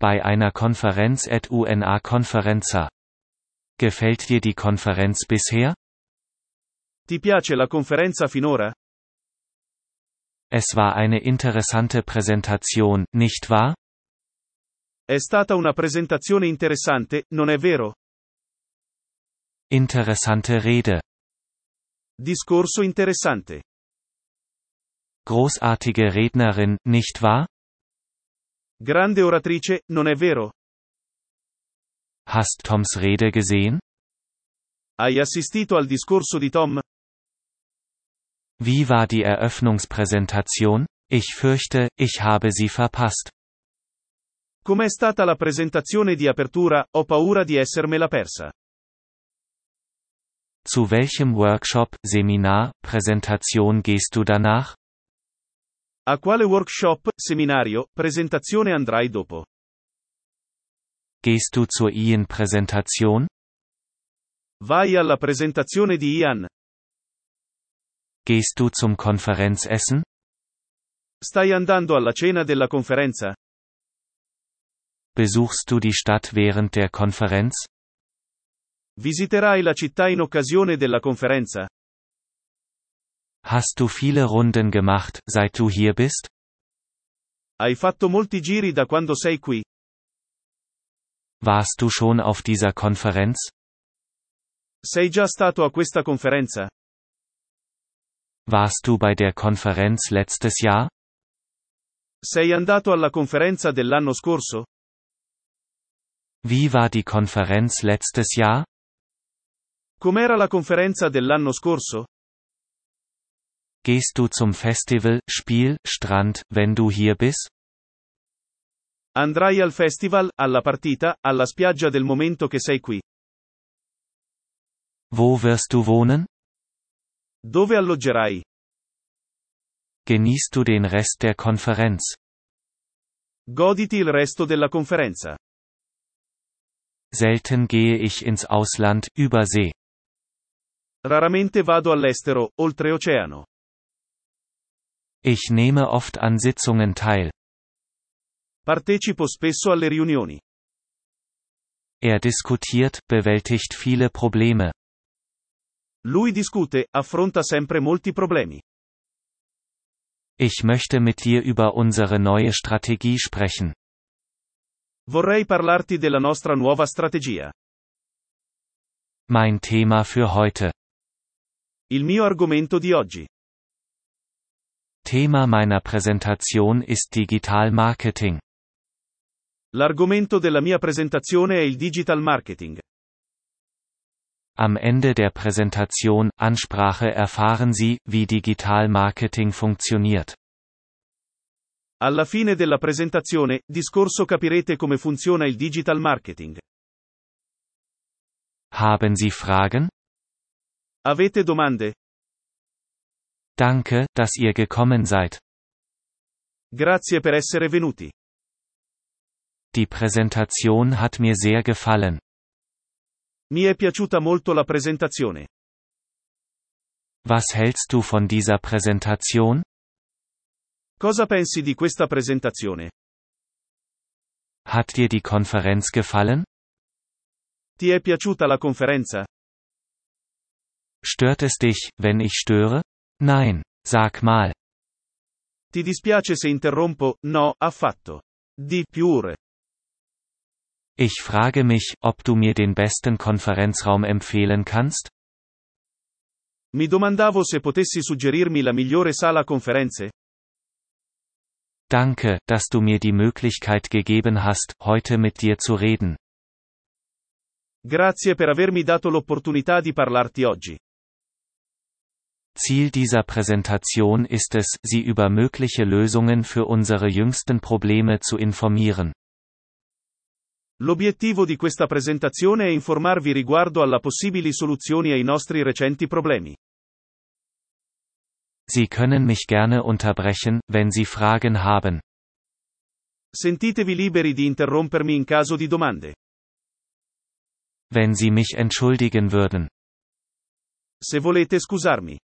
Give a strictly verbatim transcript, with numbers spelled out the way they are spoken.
bei einer Konferenz et una conferenza. Gefällt dir die Konferenz bisher? Ti piace la conferenza finora? Es war eine interessante Präsentation, nicht wahr? È stata una presentazione interessante, non è vero? Interessante Rede. Discorso interessante. Großartige Rednerin, nicht wahr? Grande oratrice, non è vero? Hast Toms Rede gesehen? Hai assistito al discorso di Tom? Wie war die Eröffnungspräsentation? Ich fürchte, ich habe sie verpasst. Com'è stata la presentazione di apertura? Ho paura di essermela persa. Zu welchem Workshop, Seminar, Präsentation gehst du danach? A quale workshop, seminario, presentazione andrai dopo? Gehst du zur I A N-Präsentation? Vai alla presentazione di Ian? Gehst du zum Konferenzessen? Stai andando alla cena della conferenza? Besuchst du die Stadt während der Konferenz? Visiterai la città in occasione della conferenza? Hast du viele Runden gemacht, seit du hier bist? Hai fatto molti giri da quando sei qui? Warst du schon auf dieser Konferenz? Sei già stato a questa conferenza? Warst du bei der Konferenz letztes Jahr? Sei andato alla conferenza dell'anno scorso? Wie war die Konferenz letztes Jahr? Com'era la conferenza dell'anno scorso? Gehst du zum Festival, Spiel, Strand, wenn du hier bist? Andrai al festival, alla partita, alla spiaggia del momento che sei qui. Wo wirst du wohnen? Dove alloggerai? Genießt du den Rest der Konferenz? Goditi il resto della conferenza. Selten gehe ich ins Ausland, über See. Raramente vado all'estero, oltreoceano. Ich nehme oft an Sitzungen teil. Partecipo spesso alle riunioni. Er diskutiert, bewältigt viele Probleme. Lui discute, affronta sempre molti problemi. Ich möchte mit dir über unsere neue Strategie sprechen. Vorrei parlarti della nostra nuova strategia. Mein Thema für heute. Il mio argomento di oggi. Thema meiner Präsentation ist Digital Marketing. L'argomento della mia presentazione è il digital marketing. Am Ende der Präsentation, Ansprache erfahren Sie, wie Digital Marketing funktioniert. Alla fine della presentazione, discorso capirete come funziona il digital marketing. Haben Sie Fragen? Avete domande? Danke, dass ihr gekommen seid. Grazie per essere venuti. Die Präsentation hat mir sehr gefallen. Mi è piaciuta molto la presentazione. Was hältst du von dieser Präsentation? Cosa pensi di questa presentazione? Hat dir die Konferenz gefallen? Ti è piaciuta la conferenza? Stört es dich, wenn ich störe? Nein, sag mal. Ti dispiace se interrompo? No, affatto. Di pure. Ich frage mich, ob du mir den besten Konferenzraum empfehlen kannst? Mi domandavo se potessi suggerirmi la migliore sala conferenze? Danke, dass du mir die Möglichkeit gegeben hast, heute mit dir zu reden. Grazie per avermi dato l'opportunità di parlarti oggi. Ziel dieser Präsentation ist es, Sie über mögliche Lösungen für unsere jüngsten Probleme zu informieren. L'obiettivo di questa presentazione è informarvi riguardo alla possibili soluzioni ai nostri recenti problemi. Sie können mich gerne unterbrechen, wenn Sie Fragen haben. Sentitevi liberi di interrompermi in caso di domande. Wenn Sie mich entschuldigen würden. Se volete scusarmi.